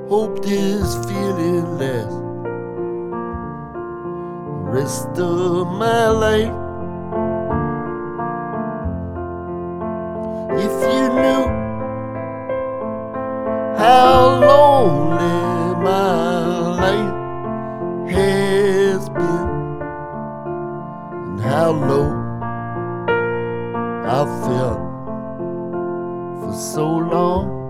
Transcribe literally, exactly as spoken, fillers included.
Hope this feeling lasts the rest of my life. If you knew how lonely my life has been and how low I felt for so long.